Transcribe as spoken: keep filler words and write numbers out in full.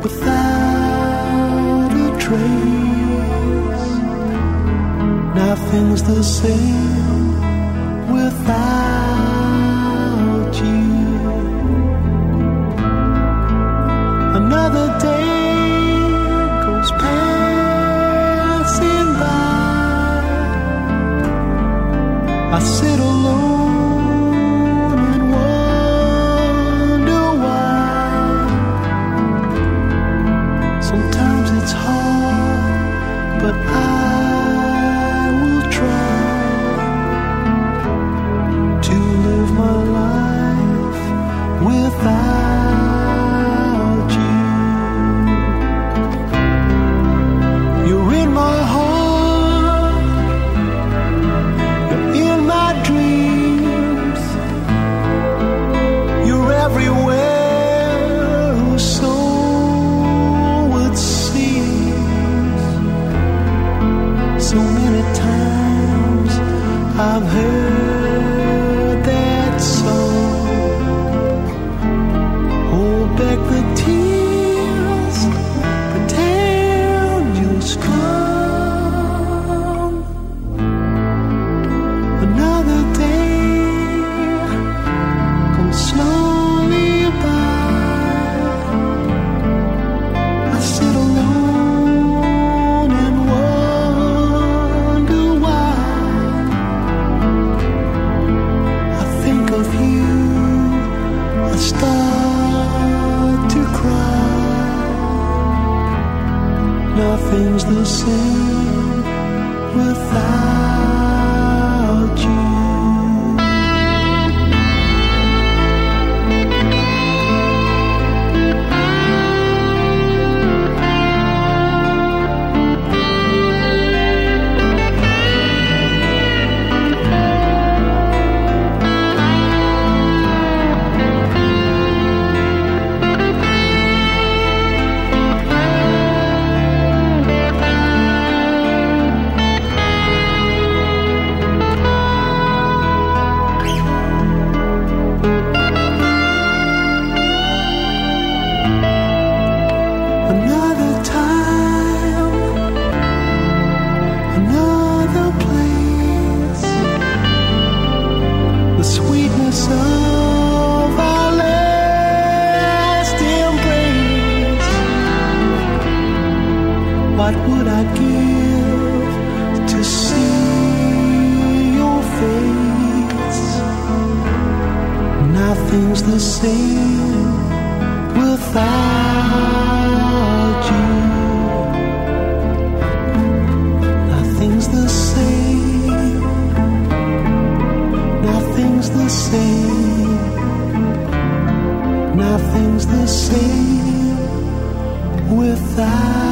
without a trace. Nothing's the same without you. Another day goes passing by. I sit alone and wonder why. Sometimes it's hard, but I will try to live my life without you. You're in my heart, you're in my dreams, you're everywhere, so it seems. So many times I've heard that song. Hold back the tears, pretend you're strong. Another day comes slowly by. I sit alone and wonder why. I think of you, I start to cry. Nothing's the same without you. Another time, another place, the sweetness of our last embrace. What would I give to see your face? Nothing's the same without you. Nothing's the same. Nothing's the same. Nothing's the same without